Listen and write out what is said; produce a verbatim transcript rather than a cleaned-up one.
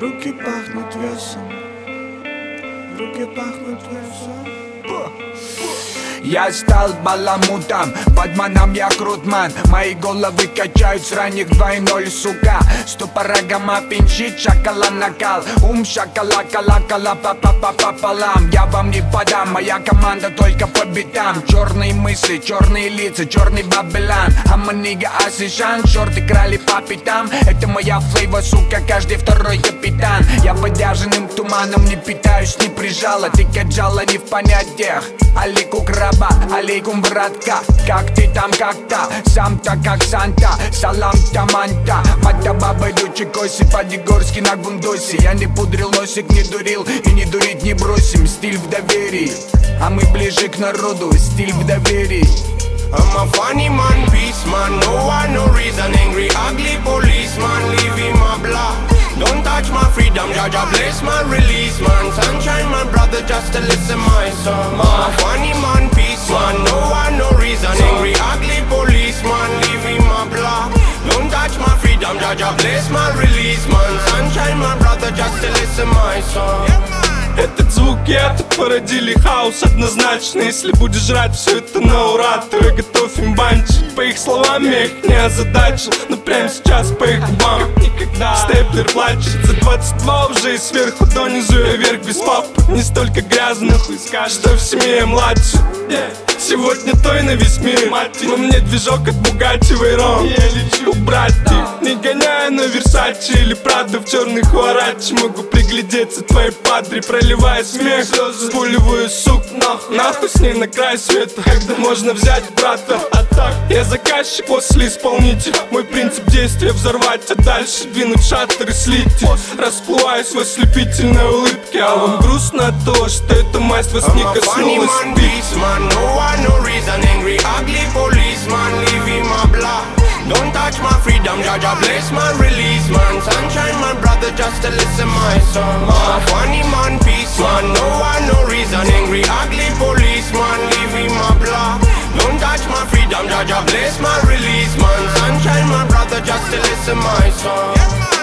Руки пахнут весом, руки пахнут весом. Я стал баламутом, подманом я крутман. Мои головы качают с ранних два ноль, сука. Ступора мапинчит, шакала накал. Ум шакала, кала, кала, папа, папа, пополам. Я вам не подам, моя команда только по битам. Черные мысли, черные лица, черный бабелан. Аманига, асишан, шорты крали по пятам. Это моя флейва, сука, каждый второй капитан. Я подяженным туманом не питаюсь, не прижала. Ты каджала не в понятиях. Алику краба, алейкум, братка. Как ты там, как-то, сам-то как Санта. Салам таманта, мата баба дучи коси. По-дегорски на гундосе. Я не пудрил носик, не дурил и не дурить не бросим. Стиль в доверии, а мы ближе к народу. Стиль в доверии. I'm a funny man, peace man. No one, no reason. Angry, ugly policeman. Leave him a block. Don't touch my freedom, Jaja bless my release, man. Sunshine, my brother, just to listen my song. I'm a funny man, peace man. No one, no reason. Angry, ugly policeman. Leave him a block. Don't touch my freedom, Jaja bless my release, man. Sunshine, my brother, just to listen my song. Этот звук и это породили хаос однозначно. Если будешь жрать все это на ура, то я готов им банчить. По их словам я их не озадачил, но прямо сейчас по их губам никогда. Степлер плачет за двадцать два уже и сверху донизу я вверх без папы. Не столько грязно, хуй скажет, что в семье я младше. Сегодня той на весь мир, но мне движок от Бугатти Вейрон. Я лечу убрать их, не гоняя на Версачи или Прадо в черных Хуарачи. Могу приглядеться твоей падре, проливая смех, слезы, спуливаю сук нахуй. Нахуй с ней на край света, когда можно взять брата. А так, я заказчик, после исполнитель. Мой принцип действия взорвать, а дальше двинуть шаттер и слить. Расплываюсь в ослепительной улыбке, а вам грустно от того, что эта масть вас не коснулась. No reason, angry, ugly policeman, leave him a block. Don't touch my freedom, Jaja bless my release, man. Sunshine, my brother, just to listen my song. I'm a funny man, peace man. No one, no reason, angry, ugly policeman, leave him a block. Don't touch my freedom, Jaja bless my release, man. Sunshine, my brother, just to listen my song.